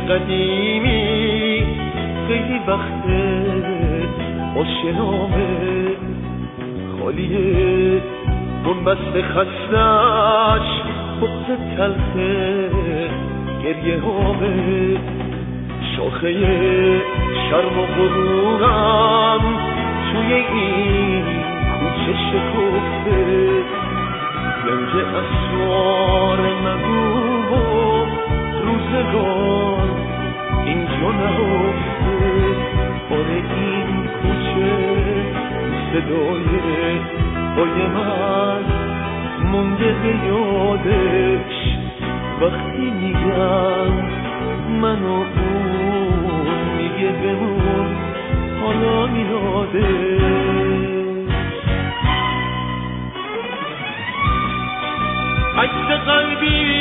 قدیمی خیلی وقته آشنامه خالیه بنبست خستش بغض تلخه گریه هامه شاخه شرم و غرورم توی این کوچه شکفته گنج اسرار مگو و روزگار اینجا نهفته باره این کوچه صدای پای من مونده به یادش وقتی میگم من و اون میگه بمون حالا میاده عکس قلبی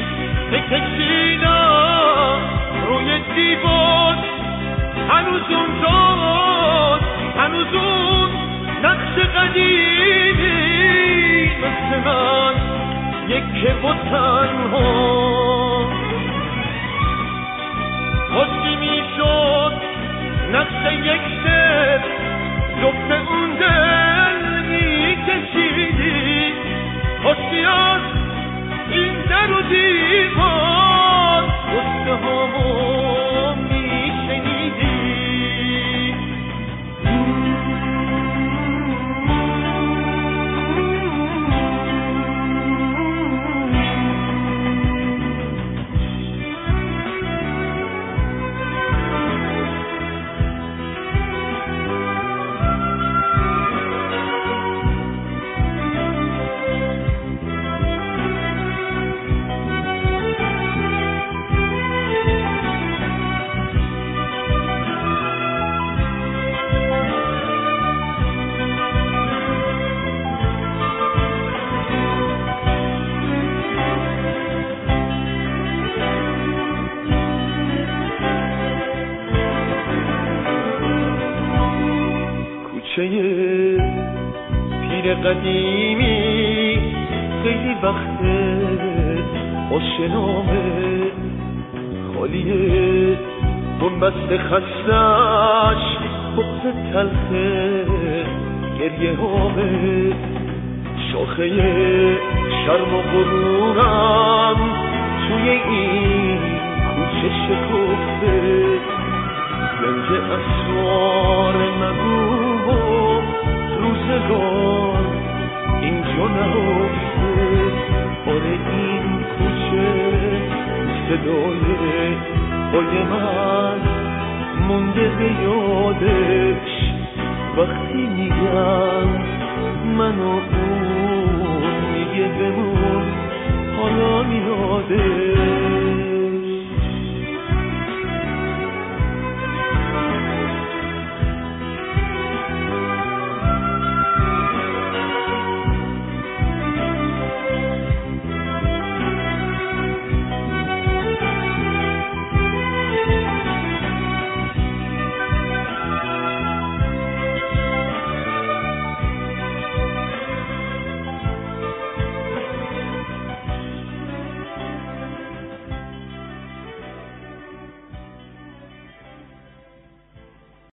بکشیدم روی دیوار هنوز اونجاست هنوز اون نقش قدیمی مثل من یکه و تنها خوشی میشد نقش یک شب جفت اون دل میکشیدی خوشی از این در و دیوار گفته هامو میشنیدی پیر قدیمی خیلی وقته آشنامه خالیه بنبست خستش بغض تلخه گریه هامه شاخه شرم و غرورم توی این کوچه شکفته گنج اسرار مگو و روزگار اینجا نهفته باره این کوچه صدای پای من مونده به یادش وقتی میگم من و اون میگه بمون حالا میاده